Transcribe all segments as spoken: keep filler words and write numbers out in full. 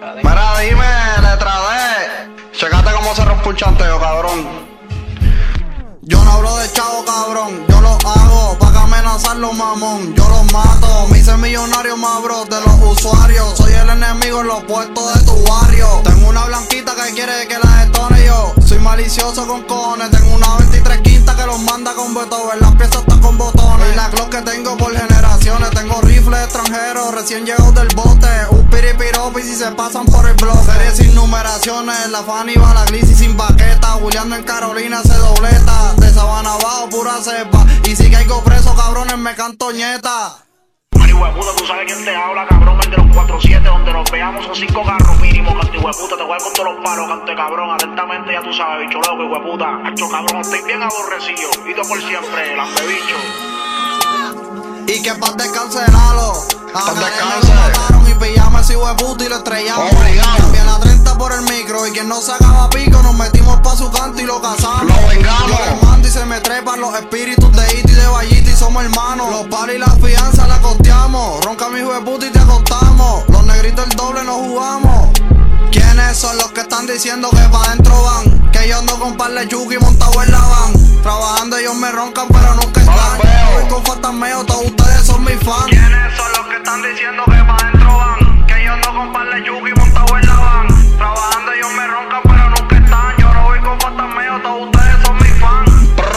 Mira, dime, letra D. Checate cómo se rompe un chanteo, cabrón. Yo no hablo de chavo, cabrón. Yo lo hago pa' que amenazarlo, mamón. Yo los mato, me hice millonario, más bro, de los usuarios. Soy el enemigo en los puestos de tu barrio. Tengo una blanquita que quiere que la detone yo. Soy malicioso con cojones. Tengo una veintitrés quinta que los manda con Beethoven. Las piezas están con botones. Y la Glock que tengo por generaciones. Tengo rifles extranjeros, recién llegados del bote. Un piripiropi si se pasan por el bloque. Series sin numeraciones, la Fanny va la Glissy sin baqueta. Juliando en Carolina se dobleta. De Sabana abajo, pura cepa. Y si caigo preso, cabrones, me canto ñeta. Hueputa, tú sabes quién te habla, cabrón, el de los cuatro siete, donde nos veamos son cinco carros mínimo, canto hueputa, te voy a dar con todos los palos, canto cabrón, atentamente ya tú sabes, bicho loco, hueputa, hacho cabrón, estoy bien aborrecido, y tú por siempre, lambe bicho. Y que paz descanse, Lalo. Paz descanse. Lo mataron y pillamos ese hueputa y lo estrellamos. Obligado. También la treinta por el micro y quien no sacaba pico, nos metimos pa' su canto y lo cazamos. Lo vengamos. Yo le mando y se me trepan los espíritus de Iti y de Vallita y somos hermanos. Los palos y la fianza la costeamos. Ronca mi hueputa y te acostamos. Los negritos el doble nos jugamos. ¿Quiénes son los que están diciendo que pa' dentro van? Que yo ando con par de yuki montado en la van. Trabajando ellos me roncan pero nunca están. Voy con fantasmeo, todos ustedes son mis fans. ¿Quiénes son los que están diciendo que pa' dentro van? Que yo ando con par de yuki montado en la van. Trabajando ellos me roncan pero nunca están. Yo no voy con fantasmeo, todos ustedes son mis fans.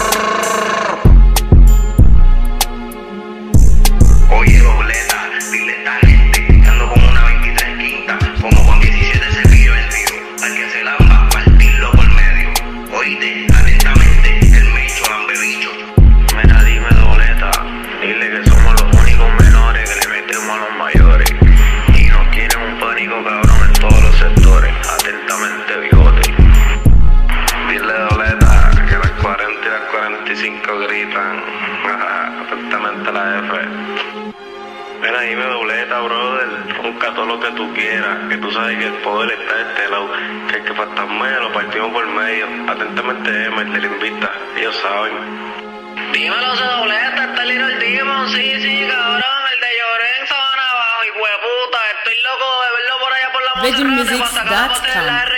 Oye, dobleta, dile a esta gente que ando con una veintitrés quinta, como con diecisiete cepillos el tío, al que se la va a partirlo por medio. Oíste, atentamente, el mecho lambe bicho. Mira, dime, dobleta, dile que somos los únicos menores que le metemos a los mayores. Y nos quieren un pánico cabrón en todos los sectores. Atentamente, bigote. Dile, dobleta, que las cuarenta y las cuarenta y cinco gritan. Atentamente la F. Mira, dime, dobleta, brother, busca todo lo que tú quieras, que tú sabes que el poder está de este lado, que el que fantasmea lo partimos por medio. Atentamente, M, el de la invita, ellos saben. Dímelo, se dobleta, está el Little Demon, sí, sí, cabrón, el de Lloren, Sabana abajo, y hueputa, estoy loco de verlo por allá por la Virgin Musics dot com.